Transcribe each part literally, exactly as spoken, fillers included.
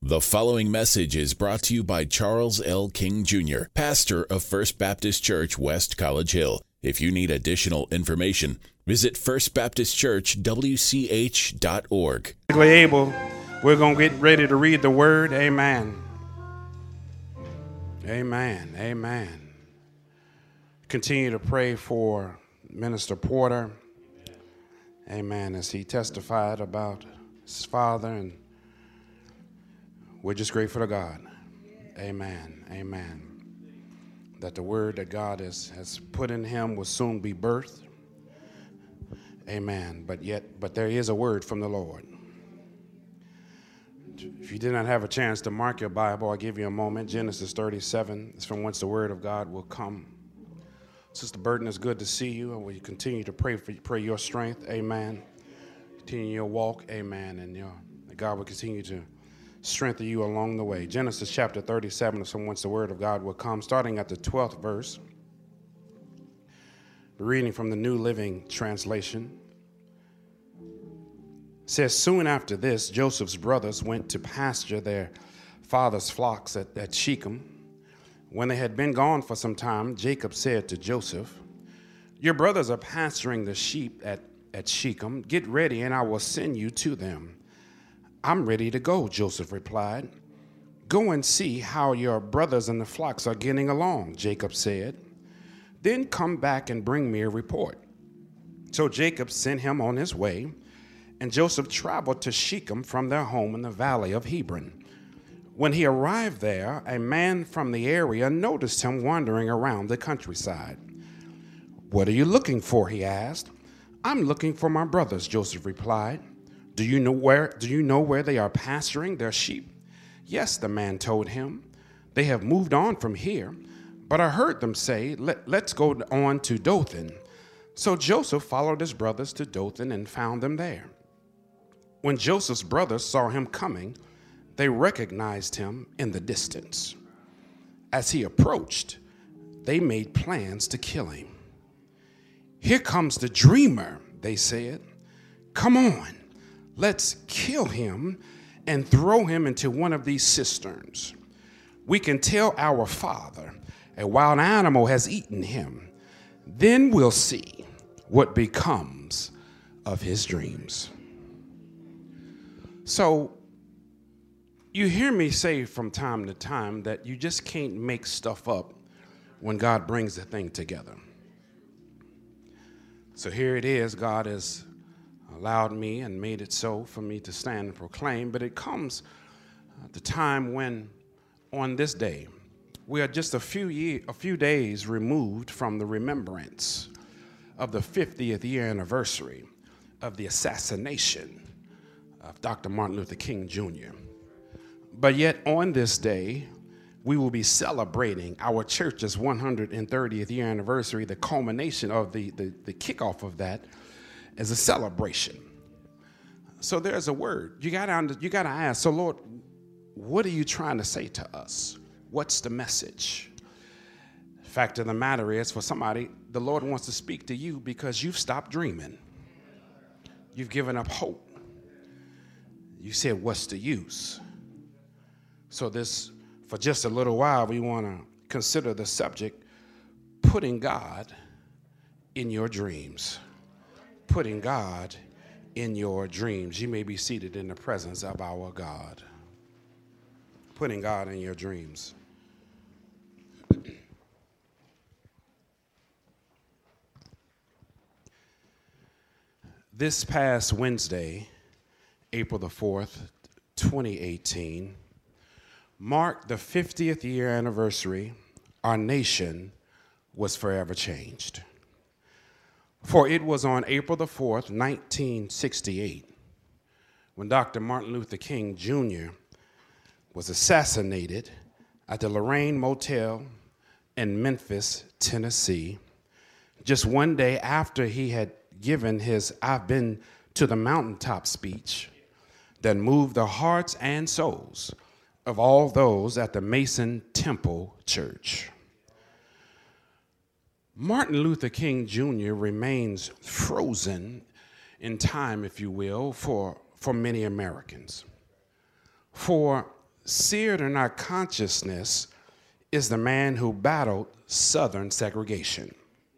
The following message is brought to you by Charles L. King Junior, pastor of First Baptist Church, West College Hill. If you need additional information, visit first baptist church w c h dot org. Able, we're going to get ready to read the word. Amen. Amen. Amen. Continue to pray for Minister Porter. Amen. As he testified about his father, and we're just grateful to God. Amen. Amen. That the word that God has, has put in him will soon be birthed. Amen. But yet, but there is a word from the Lord. If you did not have a chance to mark your Bible, I'll give you a moment. Genesis thirty-seven is from whence the word of God will come. Sister Burton, it's good to see you, and will you continue to pray for pray your strength. Amen. Continue your walk. Amen. And your, that God will continue to strengthen you along the way. Genesis chapter thirty-seven is from whence the word of God will come, starting at the twelfth verse. Reading from the New Living Translation. It says, soon after this, Joseph's brothers went to pasture their father's flocks at, at Shechem. When they had been gone for some time, Jacob said to Joseph, your brothers are pasturing the sheep at, at Shechem. Get ready, and I will send you to them. I'm ready to go, Joseph replied. Go and see how your brothers and the flocks are getting along, Jacob said. Then come back and bring me a report. So Jacob sent him on his way, and Joseph traveled to Shechem from their home in the valley of Hebron. When he arrived there, a man from the area noticed him wandering around the countryside. What are you looking for? He asked. I'm looking for my brothers, Joseph replied. Do you know where, do you know where they are pasturing their sheep? Yes, the man told him. They have moved on from here, but I heard them say, Let, let's go on to Dothan. So Joseph followed his brothers to Dothan and found them there. When Joseph's brothers saw him coming, they recognized him in the distance. As he approached, they made plans to kill him. Here comes the dreamer, they said. Come on, let's kill him and throw him into one of these cisterns. We can tell our father a wild animal has eaten him. Then we'll see what becomes of his dreams. So, you hear me say from time to time that you just can't make stuff up when God brings the thing together. So here it is. God has allowed me and made it so for me to stand and proclaim, but it comes at the time when on this day, we are just a few year, a few days removed from the remembrance of the fiftieth year anniversary of the assassination of Doctor Martin Luther King Junior But yet on this day, we will be celebrating our church's one hundred thirtieth year anniversary, the culmination of the, the, the kickoff of that as a celebration. So there's a word. You gotta, you gotta ask, so Lord, what are you trying to say to us? What's the message? The fact of the matter is, for somebody, the Lord wants to speak to you because you've stopped dreaming. You've given up hope. You said, what's the use? So this, for just a little while, we want to consider the subject, putting God in your dreams. Putting God in your dreams. You may be seated in the presence of our God. Putting God in your dreams. This past Wednesday, April the fourth, twenty eighteen, marked the fiftieth year anniversary. Our nation was forever changed. For it was on April the fourth, nineteen sixty-eight, when Doctor Martin Luther King Junior was assassinated at the Lorraine Motel in Memphis, Tennessee, just one day after he had given his I've Been to the Mountaintop speech that moved the hearts and souls of all those at the Mason Temple Church. Martin Luther King Junior remains frozen in time, if you will, for, for many Americans. For seared in our consciousness is the man who battled Southern segregation.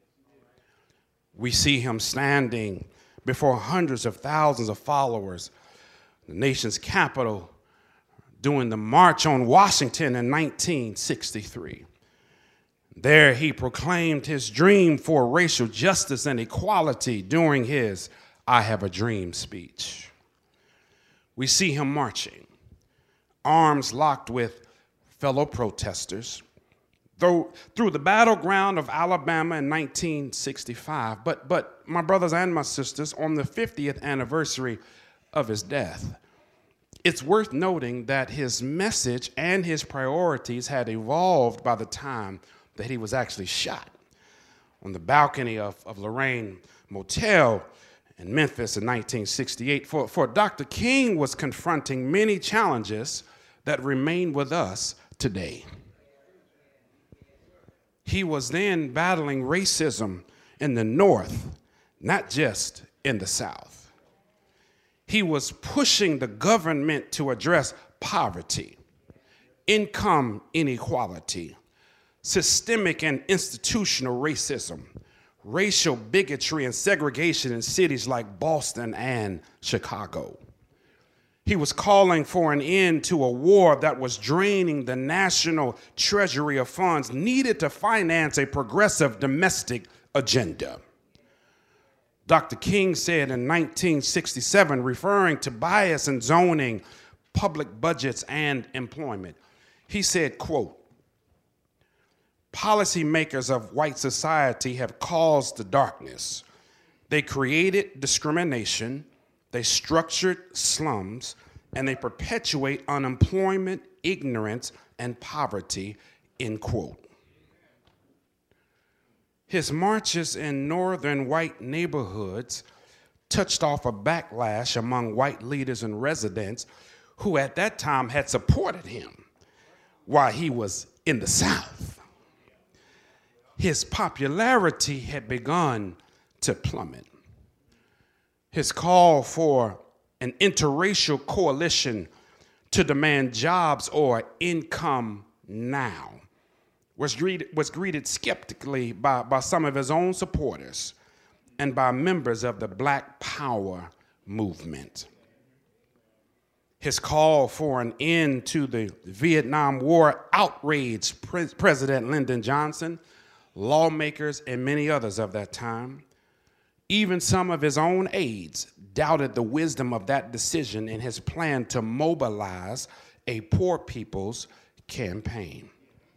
We see him standing before hundreds of thousands of followers, the nation's capital, during the March on Washington in nineteen sixty-three. There he proclaimed his dream for racial justice and equality during his I Have a Dream speech. We see him marching, arms locked with fellow protesters, though through the battleground of Alabama in nineteen sixty-five. But, but my brothers and my sisters, on the fiftieth anniversary of his death, it's worth noting that his message and his priorities had evolved by the time that he was actually shot on the balcony of, of Lorraine Motel in Memphis in nineteen sixty-eight. For, for Doctor King was confronting many challenges that remain with us today. He was then battling racism in the North, not just in the South. He was pushing the government to address poverty, income inequality, systemic and institutional racism, racial bigotry and segregation in cities like Boston and Chicago. He was calling for an end to a war that was draining the national treasury of funds needed to finance a progressive domestic agenda. Doctor King said in nineteen sixty-seven, referring to bias in zoning, public budgets, and employment, he said, quote, "Policymakers of white society have caused the darkness. They created discrimination, they structured slums, and they perpetuate unemployment, ignorance, and poverty," end quote. His marches in northern white neighborhoods touched off a backlash among white leaders and residents who at that time had supported him while he was in the South. His popularity had begun to plummet. His call for an interracial coalition to demand jobs or income now was greeted, was greeted skeptically by, by some of his own supporters and by members of the Black Power movement. His call for an end to the Vietnam War outraged Pre- President Lyndon Johnson, lawmakers, and many others of that time. Even some of his own aides doubted the wisdom of that decision in his plan to mobilize a poor people's campaign.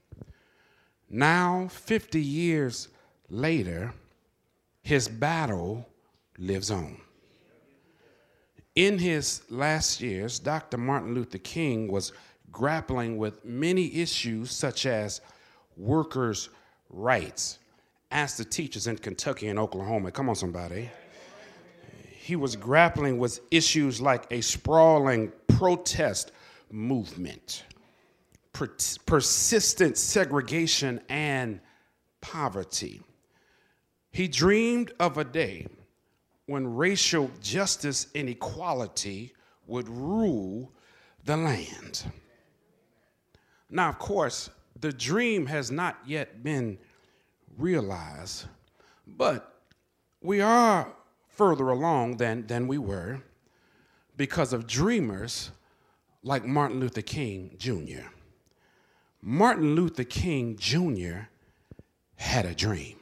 Now, fifty years later, his battle lives on. In his last years, Doctor Martin Luther King was grappling with many issues such as workers' rights. Ask the teachers in Kentucky and Oklahoma. Come on, somebody. He was grappling with issues like a sprawling protest movement, per- persistent segregation, and poverty. He dreamed of a day when racial justice and equality would rule the land. Now, of course, the dream has not yet been realized, but we are further along than, than we were because of dreamers like Martin Luther King Junior Martin Luther King Junior had a dream.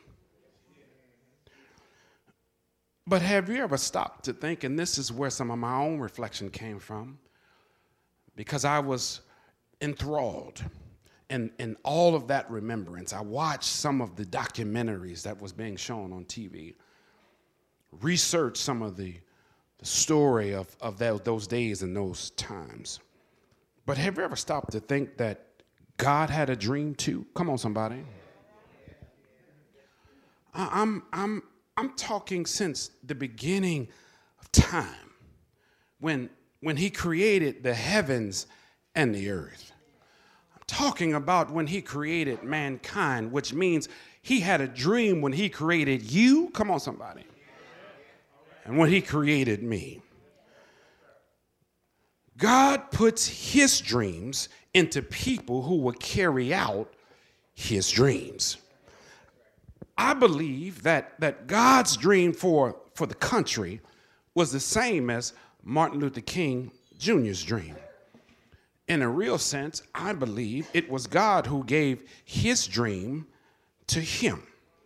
But have you ever stopped to think, and this is where some of my own reflection came from, because I was enthralled in, in all of that remembrance. I watched some of the documentaries that was being shown on T V, researched some of the, the story of, of that, those days and those times. But have you ever stopped to think that God had a dream too? Come on, somebody. I, I'm, I'm, I'm talking since the beginning of time, when, when he created the heavens and the earth. I'm talking about when he created mankind, which means he had a dream when he created you. Come on, somebody. And when he created me. God puts his dreams into people who will carry out his dreams. I believe that, that God's dream for, for the country was the same as Martin Luther King Junior's dream. In a real sense, I believe it was God who gave his dream to him.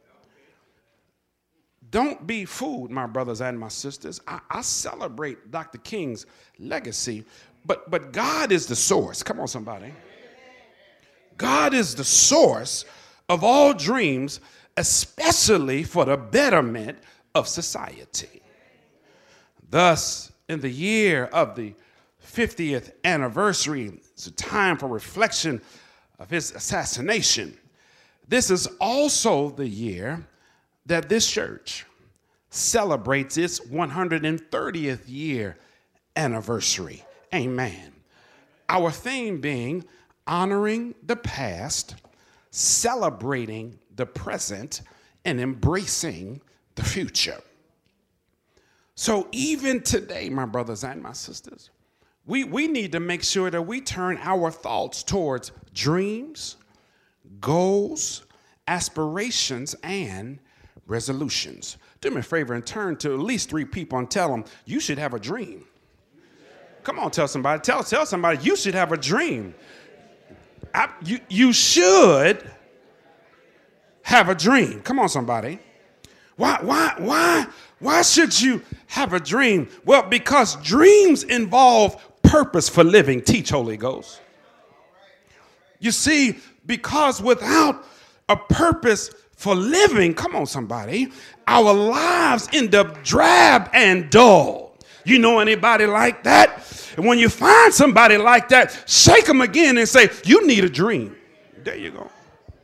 Don't be fooled, my brothers and my sisters. I, I celebrate Doctor King's legacy, but, but God is the source. Come on, somebody. God is the source of all dreams, especially for the betterment of society. Thus, in the year of the fiftieth anniversary, it's a time for reflection of his assassination. This is also the year that this church celebrates its one hundred thirtieth year anniversary. Amen. Our theme being honoring the past, celebrating the present, and embracing the future. So even today, my brothers and my sisters, we, we need to make sure that we turn our thoughts towards dreams, goals, aspirations, and resolutions. Do me a favor and turn to at least three people and tell them, you should have a dream. Come on, tell somebody. Tell, tell somebody, you should have a dream. I, you, you should have a dream. Come on, somebody. Why, why, why, why should you have a dream? Well, because dreams involve purpose for living. Teach, Holy Ghost. You see, because without a purpose for living, come on, somebody, our lives end up drab and dull. You know anybody like that? And when you find somebody like that, shake them again and say, you need a dream. There you go.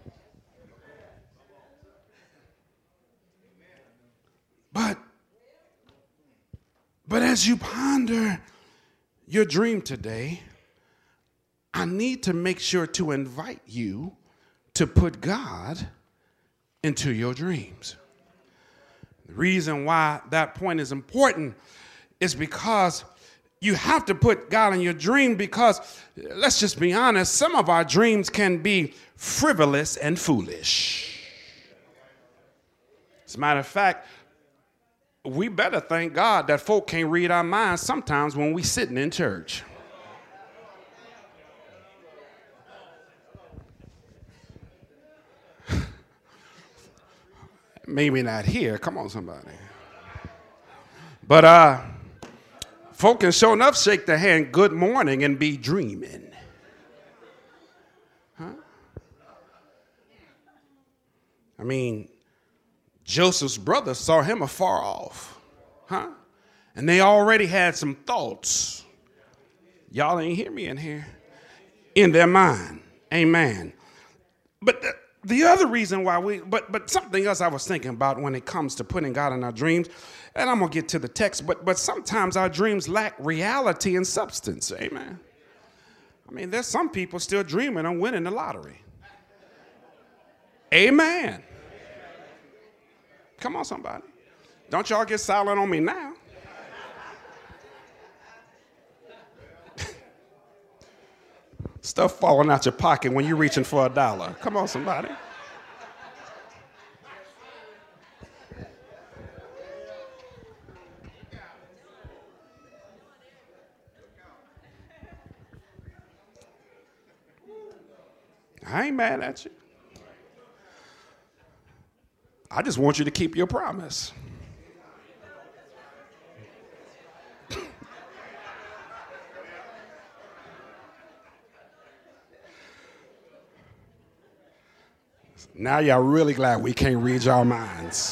But, but as you ponder your dream today, I need to make sure to invite you to put God into your dreams. The reason why that point is important is because you have to put God in your dream, because let's just be honest, some of our dreams can be frivolous and foolish. As a matter of fact, we better thank God that folk can't read our minds sometimes when we sitting in church. Maybe not here. Come on, somebody. But uh, folk can sure enough shake their hand, good morning, and be dreaming. Huh? I mean, Joseph's brothers saw him afar off. Huh? And they already had some thoughts. Y'all ain't hear me in here. In their mind. Amen. But the, the other reason why we, but but something else I was thinking about when it comes to putting God in our dreams, and I'm going to get to the text, but but sometimes our dreams lack reality and substance. Amen. I mean, there's some people still dreaming on winning the lottery. Amen. Come on, somebody. Don't y'all get silent on me now. Stuff falling out your pocket when you're reaching for a dollar. Come on, somebody. I ain't mad at you. I just want you to keep your promise. Now y'all really glad we can't read y'all minds.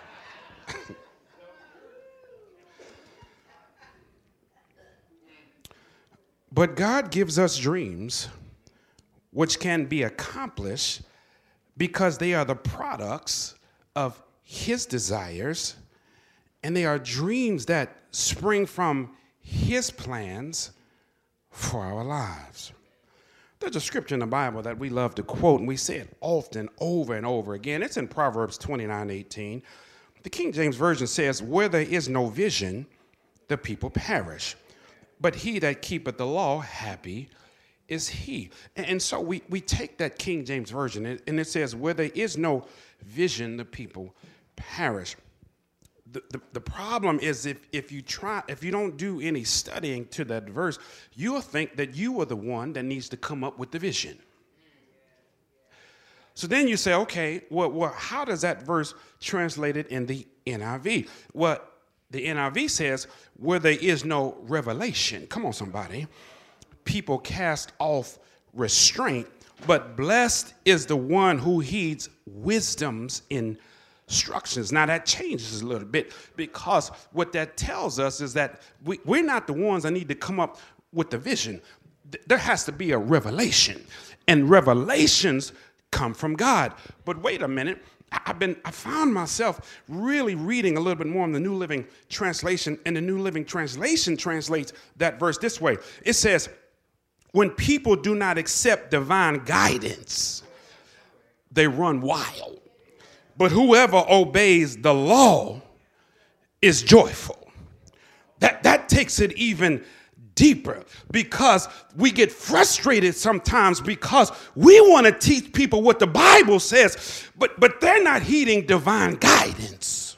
But God gives us dreams which can be accomplished because they are the products of his desires, and they are dreams that spring from his plans for our lives. There's a scripture in the Bible that we love to quote, and we say it often over and over again. It's in Proverbs twenty-nine eighteen. The King James Version says, where there is no vision, the people perish. but he that keepeth the law, happy is he. And, and so we, we take that King James Version, and, and it says, where there is no vision, the people perish. The, the, the problem is if, if you try, if you don't do any studying to that verse, you'll think that you are the one that needs to come up with the vision. So then you say, okay, well, well how does that verse translated in the N I V? Well, the N I V says, where there is no revelation. Come on, somebody. People cast off restraint, but blessed is the one who heeds wisdom's instructions. Now that changes a little bit, because what that tells us is that we, we're not the ones that need to come up with the vision. There has to be a revelation, and revelations come from God. But wait a minute. I've been, I found myself really reading a little bit more in the New Living Translation, and the New Living Translation translates that verse this way. It says, when people do not accept divine guidance, they run wild. But whoever obeys the law is joyful. That, that takes it even deeper, because we get frustrated sometimes because we want to teach people what the Bible says, but, but they're not heeding divine guidance.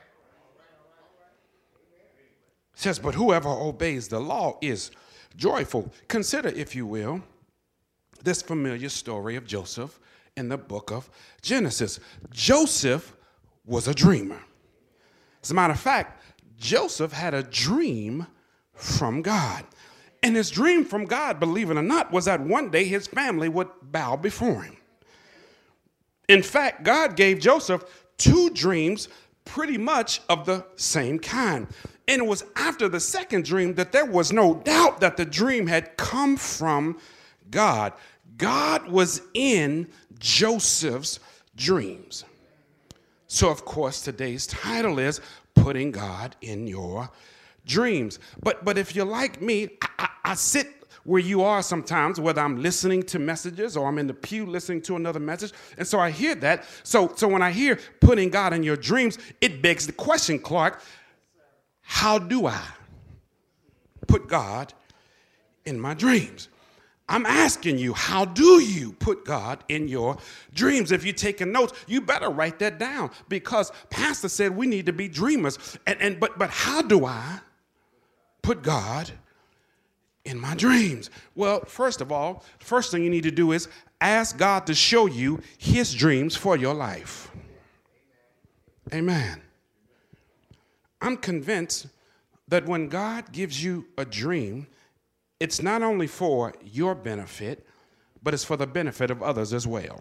It says, but whoever obeys the law is joyful. Consider, if you will, this familiar story of Joseph in the book of Genesis. Joseph was a dreamer. As a matter of fact, Joseph had a dream from God. And his dream from God, believe it or not, was that one day his family would bow before him. In fact, God gave Joseph two dreams pretty much of the same kind. And it was after the second dream that there was no doubt that the dream had come from God. God was in Joseph's dreams. So, of course, today's title is Putting God in Your Dreams. But but if you're like me, I, I, I sit where you are sometimes, whether I'm listening to messages or I'm in the pew listening to another message. And so I hear that. So, so when I hear putting God in your dreams, it begs the question, Clark, how do I put God in my dreams? I'm asking you, how do you put God in your dreams? If you're taking notes, you better write that down, because Pastor said we need to be dreamers. And, and but but how do I put God in my dreams? Well, first of all, first thing you need to do is ask God to show you his dreams for your life. Amen. I'm convinced that when God gives you a dream, it's not only for your benefit, but it's for the benefit of others as well.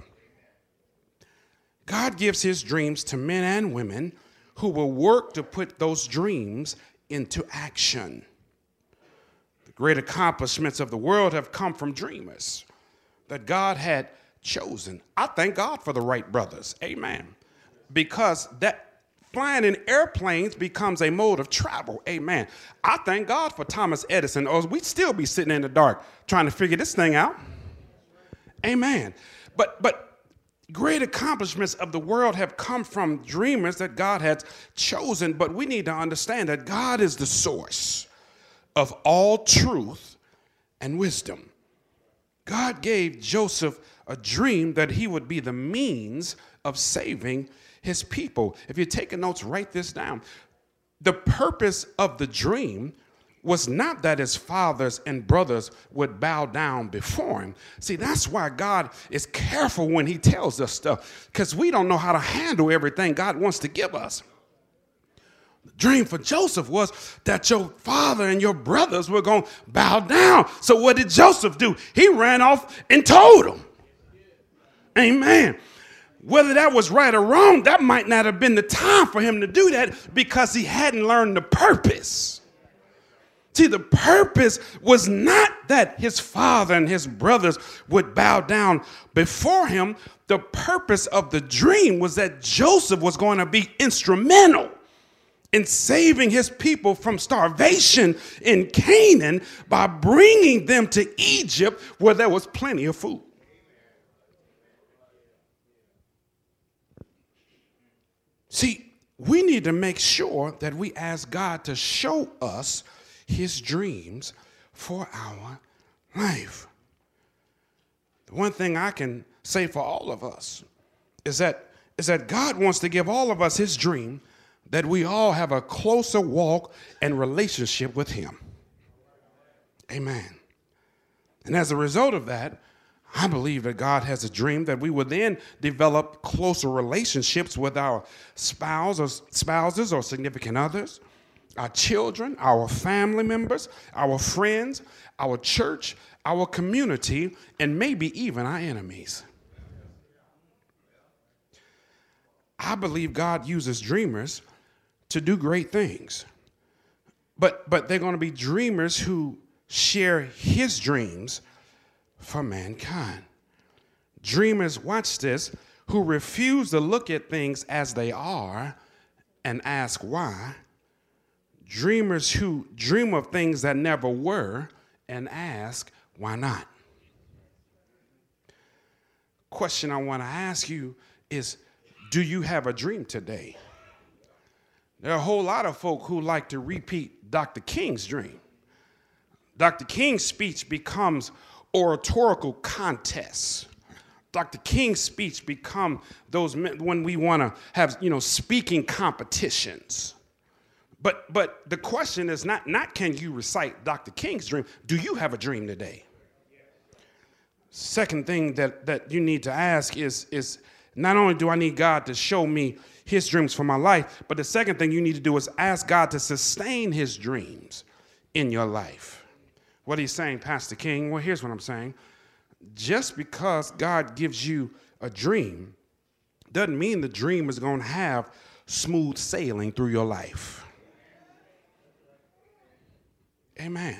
God gives his dreams to men and women who will work to put those dreams into action. The great accomplishments of the world have come from dreamers that God had chosen. I thank God for the Wright brothers. Amen. Because that flying in airplanes becomes a mode of travel. Amen. I thank God for Thomas Edison, or we'd still be sitting in the dark trying to figure this thing out. Amen. But but great accomplishments of the world have come from dreamers that God has chosen. But we need to understand that God is the source of all truth and wisdom. God gave Joseph a dream that he would be the means of saving his people. If you're taking notes, write this down. The purpose of the dream was not that his fathers and brothers would bow down before him. See, that's why God is careful when he tells us stuff, because we don't know how to handle everything God wants to give us. The dream for Joseph was that your father and your brothers were going to bow down. So what did Joseph do? He ran off and told them. Amen. Whether that was right or wrong, that might not have been the time for him to do that, because he hadn't learned the purpose. See, the purpose was not that his father and his brothers would bow down before him. The purpose of the dream was that Joseph was going to be instrumental in saving his people from starvation in Canaan by bringing them to Egypt, where there was plenty of food. See, we need to make sure that we ask God to show us his dreams for our life. The one thing I can say for all of us is that, is that God wants to give all of us his dream that we all have a closer walk and relationship with him. Amen. And as a result of that, I believe that God has a dream that we will then develop closer relationships with our spouse or spouses or significant others, our children, our family members, our friends, our church, our community, and maybe even our enemies. I believe God uses dreamers to do great things. But, but they're going to be dreamers who share his dreams for mankind. Dreamers, watch this, who refuse to look at things as they are and ask why. Dreamers who dream of things that never were and ask why not. Question I want to ask you is, do you have a dream today? There are a whole lot of folk who like to repeat Doctor King's dream. Doctor King's speech becomes oratorical contests. Doctor King's speech become those when we want to have, you know, speaking competitions. But but the question is not, not can you recite Doctor King's dream? Do you have a dream today? Second thing that, that you need to ask is, is not only do I need God to show me his dreams for my life, but the second thing you need to do is ask God to sustain his dreams in your life. What he's saying, Pastor King, well, here's what I'm saying. Just because God gives you a dream doesn't mean the dream is going to have smooth sailing through your life. Amen.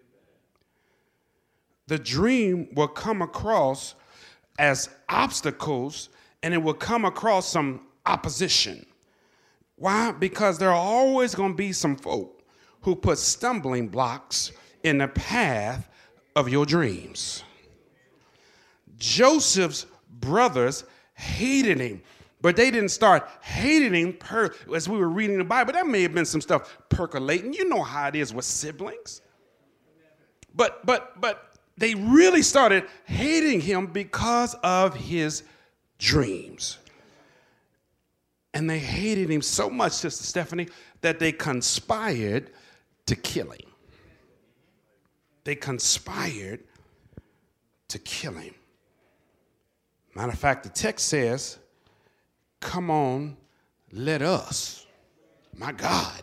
The dream will come across as obstacles, and it will come across some opposition. Why? Because there are always going to be some folk who put stumbling blocks in the path of your dreams. Joseph's brothers hated him, but they didn't start hating him per, as we were reading the Bible. That may have been some stuff percolating. You know how it is with siblings. But but but they really started hating him because of his dreams. And they hated him so much, Sister Stephanie, that they conspired to kill him. They conspired to kill him. Matter of fact, the text says, come on, let us. My God.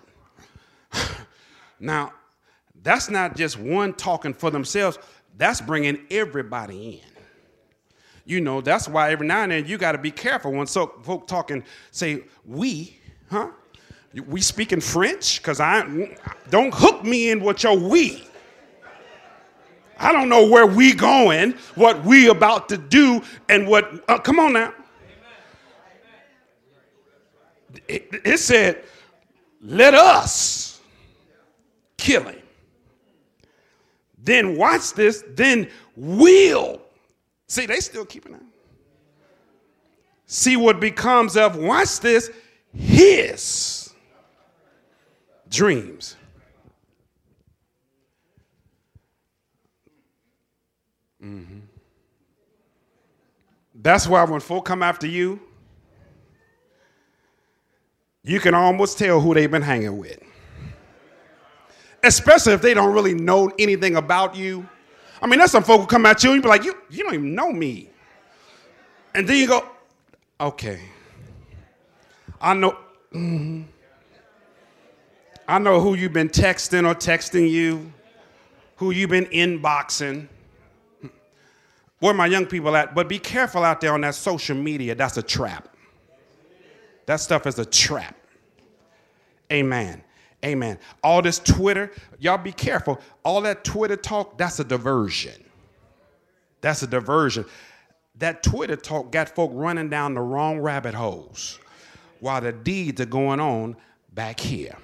Now, that's not just one talking for themselves. That's bringing everybody in. You know, that's why every now and then you got to be careful when so, folk talking, say, we, huh? We speaking French? Because I don't hook me in with your we. I don't know where we going, what we about to do, and what, uh, come on now. It, it said, let us kill him. Then watch this, then we'll. See, they still keeping it. See what becomes of, watch this, his dreams. Mm-hmm. That's why when folk come after you, you can almost tell who they've been hanging with. Especially if they don't really know anything about you. I mean, there's some folk who come at you and you be like, you, you don't even know me. And then you go, okay. I know, mm-hmm. I know who you've been texting or texting you, who you've been inboxing. Where my young people at? But be careful out there on that social media. That's a trap. That stuff is a trap. Amen. Amen. All this Twitter, y'all be careful. All that Twitter talk, that's a diversion. That's a diversion. That Twitter talk got folk running down the wrong rabbit holes while the deeds are going on back here.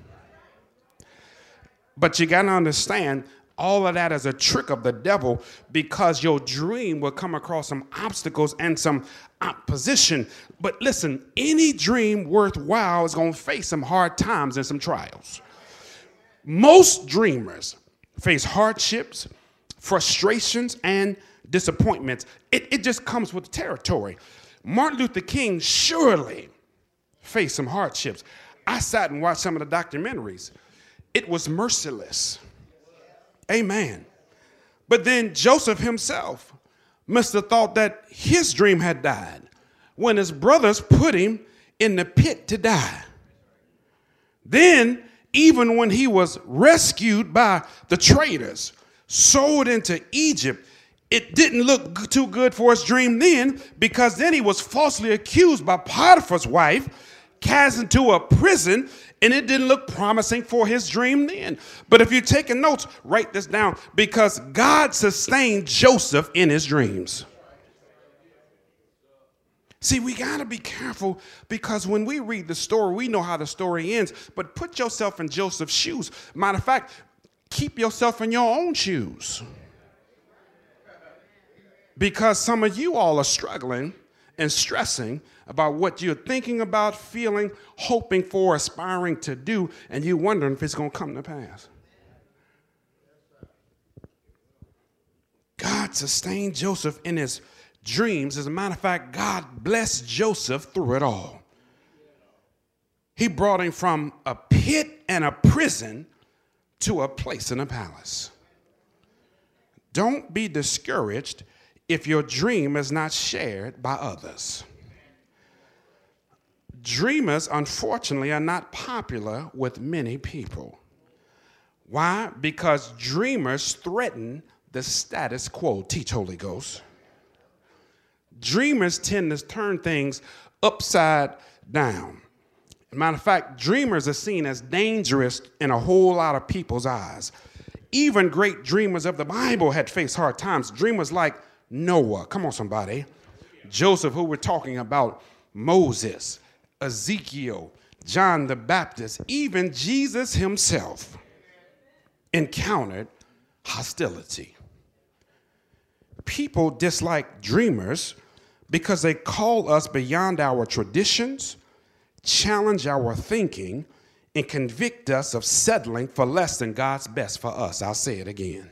But you got to understand, all of that is a trick of the devil, because your dream will come across some obstacles and some opposition. But listen, any dream worthwhile is going to face some hard times and some trials. Most dreamers face hardships, frustrations, and disappointments. It, it just comes with the territory. Martin Luther King surely faced some hardships. I sat and watched some of the documentaries. It was merciless. Amen. But then Joseph himself must have thought that his dream had died when his brothers put him in the pit to die. Then, even when he was rescued by the traders, sold into Egypt, it didn't look too good for his dream then, because then he was falsely accused by Potiphar's wife, cast into a prison, and it didn't look promising for his dream then. But if you're taking notes, write this down, because God sustained Joseph in his dreams. See, we got to be careful, because when we read the story, we know how the story ends, but put yourself in Joseph's shoes. Matter of fact, keep yourself in your own shoes. Because some of you all are struggling and stressing about what you're thinking about, feeling, hoping for, aspiring to do, and you're wondering if it's going to come to pass. God sustained Joseph in his dreams. As a matter of fact, God blessed Joseph through it all. He brought him from a pit and a prison to a place in a palace. Don't be discouraged if your dream is not shared by others. Dreamers, unfortunately, are not popular with many people. Why? Because dreamers threaten the status quo. Teach, Holy Ghost. Dreamers tend to turn things upside down. Matter of fact, dreamers are seen as dangerous in a whole lot of people's eyes. Even great dreamers of the Bible had faced hard times. Dreamers like Noah, come on somebody, Joseph, who we're talking about, Moses, Ezekiel, John the Baptist, even Jesus himself encountered hostility. People dislike dreamers because they call us beyond our traditions, challenge our thinking, and convict us of settling for less than God's best for us. I'll say it again.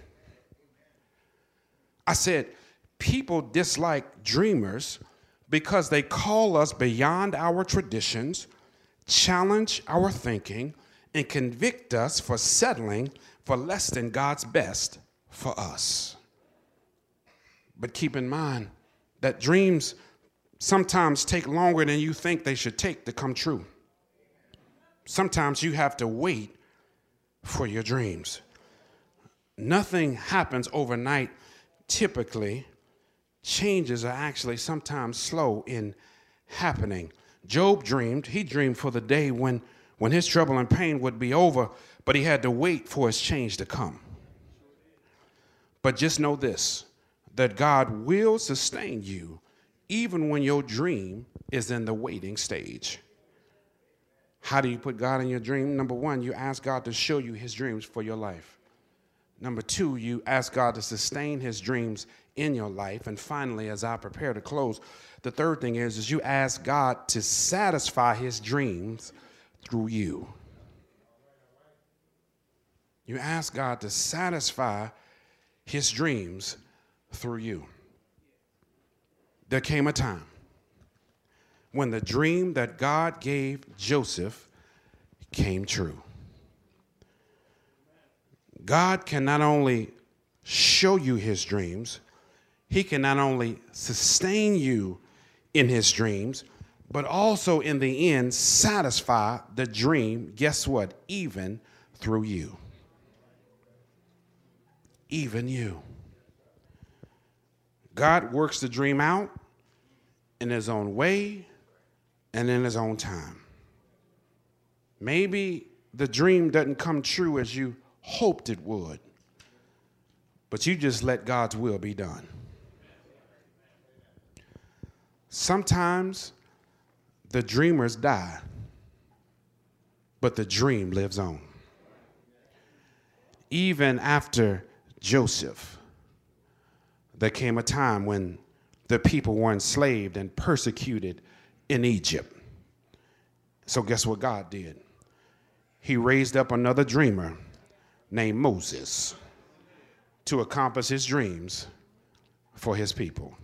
I said, people dislike dreamers because they call us beyond our traditions, challenge our thinking, and convict us for settling for less than God's best for us. But keep in mind that dreams sometimes take longer than you think they should take to come true. Sometimes you have to wait for your dreams. Nothing happens overnight. Typically, changes are actually sometimes slow in happening. Job dreamed, he dreamed for the day when, when his trouble and pain would be over, but he had to wait for his change to come. But just know this, that God will sustain you even when your dream is in the waiting stage. How do you put God in your dream? Number one, you ask God to show you his dreams for your life. Number two, you ask God to sustain his dreams in your life. And finally, as I prepare to close, the third thing is, is you ask God to satisfy his dreams through you. You ask God to satisfy his dreams through you. There came a time when the dream that God gave Joseph came true. God can not only show you his dreams, he can not only sustain you in his dreams, but also in the end satisfy the dream, guess what, even through you. Even you. God works the dream out in his own way and in his own time. Maybe the dream doesn't come true as you hoped it would, but you just let God's will be done. Sometimes the dreamers die, but the dream lives on. Even after Joseph, there came a time when the people were enslaved and persecuted in Egypt. So guess what God did? He raised up another dreamer named Moses. to accomplish his dreams for his people.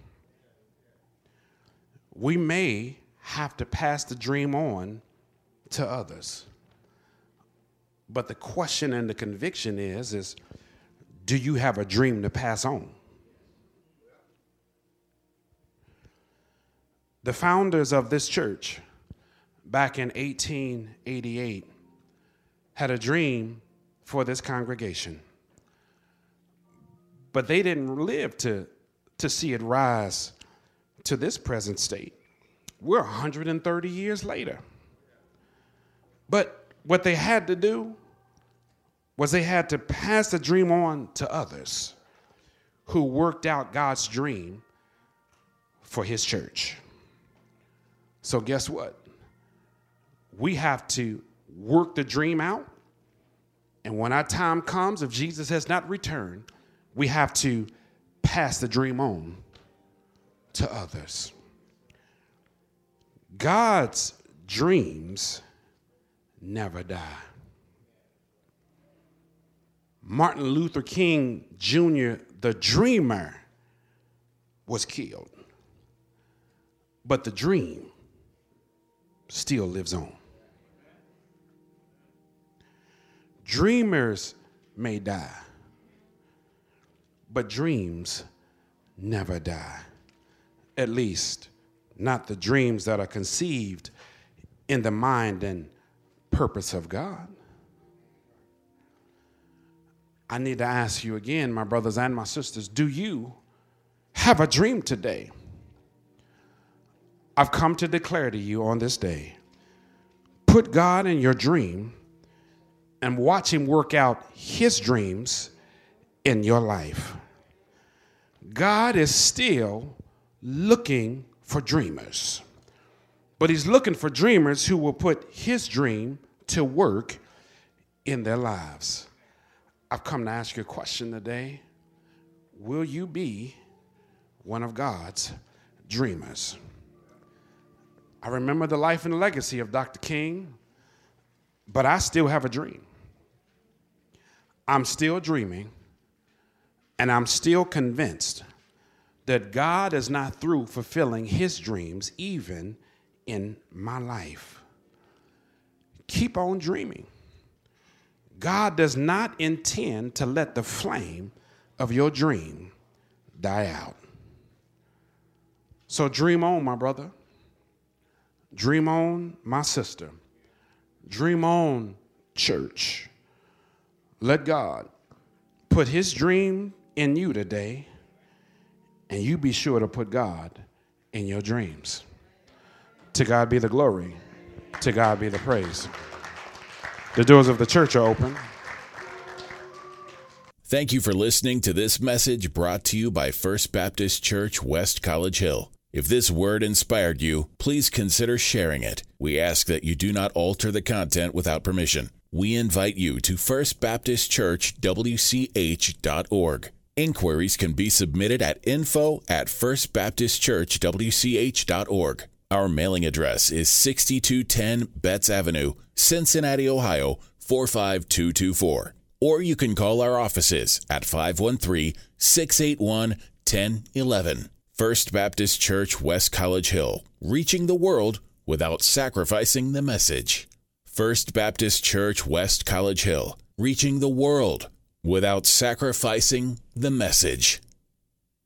We may have to pass the dream on to others. But the question and the conviction is, is do you have a dream to pass on? The founders of this church back in eighteen eighty-eight had a dream for this congregation. But they didn't live to, to see it rise to this present state. We're one hundred thirty years later. But what they had to do was they had to pass the dream on to others who worked out God's dream for his church. So guess what? We have to work the dream out. And when our time comes, if Jesus has not returned, we have to pass the dream on to others. God's dreams never die. Martin Luther King Junior, the dreamer, was killed. But the dream still lives on. Dreamers may die, but dreams never die. At least, not the dreams that are conceived in the mind and purpose of God. I need to ask you again, my brothers and my sisters, do you have a dream today? I've come to declare to you on this day, put God in your dream and watch him work out his dreams in your life. God is still looking for dreamers, but he's looking for dreamers who will put his dream to work in their lives. I've come to ask you a question today. Will you be one of God's dreamers? I remember the life and legacy of Doctor King, but I still have a dream. I'm still dreaming, and I'm still convinced that God is not through fulfilling his dreams even in my life. Keep on dreaming. God does not intend to let the flame of your dream die out. So dream on, my brother. Dream on, my sister. Dream on, church. Let God put his dream in you today, and you be sure to put God in your dreams. To God be the glory. To God be the praise. The doors of the church are open. Thank you for listening to this message brought to you by First Baptist Church, West College Hill. If this word inspired you, please consider sharing it. We ask that you do not alter the content without permission. We invite you to first baptist church w c h dot org. Inquiries can be submitted at info at first baptist church w c h dot org. Our mailing address is sixty-two ten Betts Avenue, Cincinnati, Ohio, four five two two four. Or you can call our offices at five one three, six eight one, one oh one one. First Baptist Church, West College Hill, reaching the world without sacrificing the message. First Baptist Church, West College Hill, reaching the world without sacrificing the message.